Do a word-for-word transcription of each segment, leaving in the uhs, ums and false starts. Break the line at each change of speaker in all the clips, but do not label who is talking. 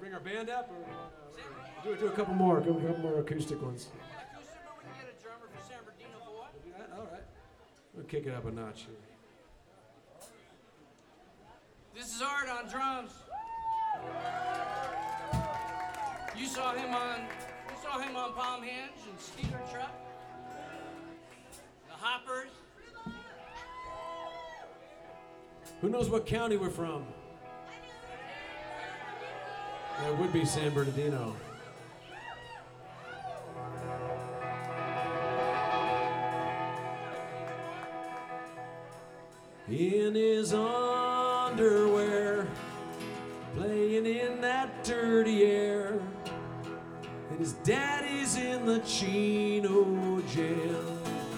bring our band up, or uh, do, do a couple more, do a couple more acoustic ones.
Acoustic, but we can get a drummer for San Bernardino boy.
Yeah, all right. We'll kick it up a notch here.
This is Art on drums. You saw him on, you saw him on Palm Hinge and Steeler Truck. The Hoppers.
Who knows what county we're from? That would be San Bernardino. In his underwear, playing in that dirty air, and his daddy's in the Chino jail.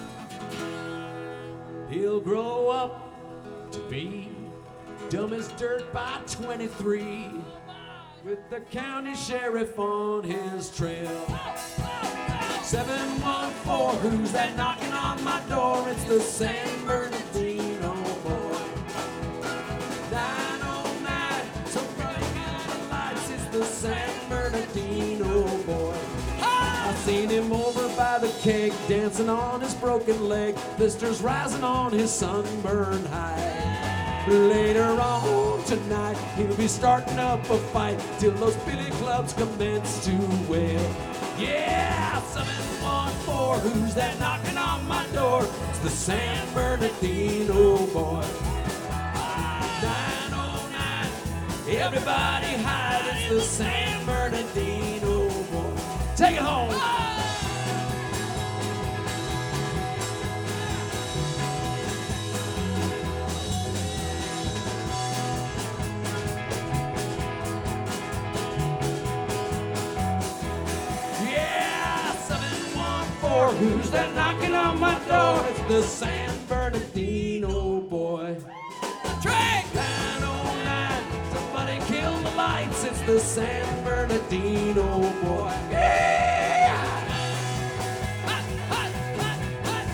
He'll grow up to be dumb as dirt by twenty-three, with the county sheriff on his trail. seven one four, who's that knocking on my door? It's the San Bernardino boy. nine oh nine, so bright in the lights, it's the San Bernardino boy. I've seen him over by the keg, dancing on his broken leg, blisters rising on his sunburned hide. Later on tonight, he'll be starting up a fight till those billy clubs commence to wail. Yeah, seven one four, who's that knocking on my door? It's the San Bernardino boy. nine oh nine, everybody hide, it's the San Bernardino boy. Take it home. Who's that knocking on my door? It's the San Bernardino boy. Drink! nine oh nine, somebody kill the lights. It's the San Bernardino boy. Yeah! Hot, hot, hot, hot,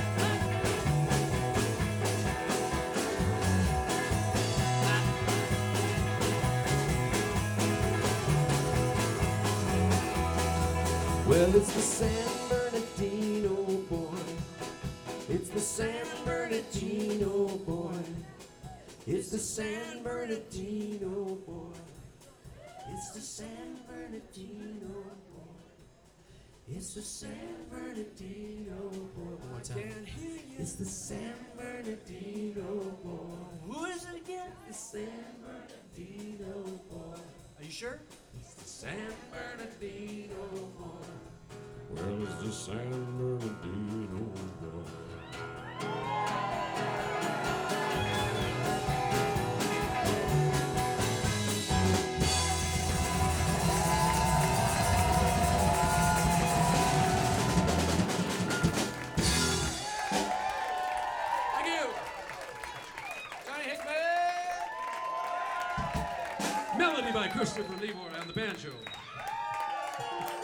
hot. Well, it's the San Bernardino boy. It's the San Bernardino boy. It's the San Bernardino boy. It's the San Bernardino boy. It's the San Bernardino boy. One more time. It's the San Bernardino boy.
Who is it again?
The San Bernardino boy.
Are you sure?
It's the San Bernardino boy. Well, it's the San Bernardino boy.
Thank you. Johnny Hickman.
Melody by Christopher Leroy on the banjo.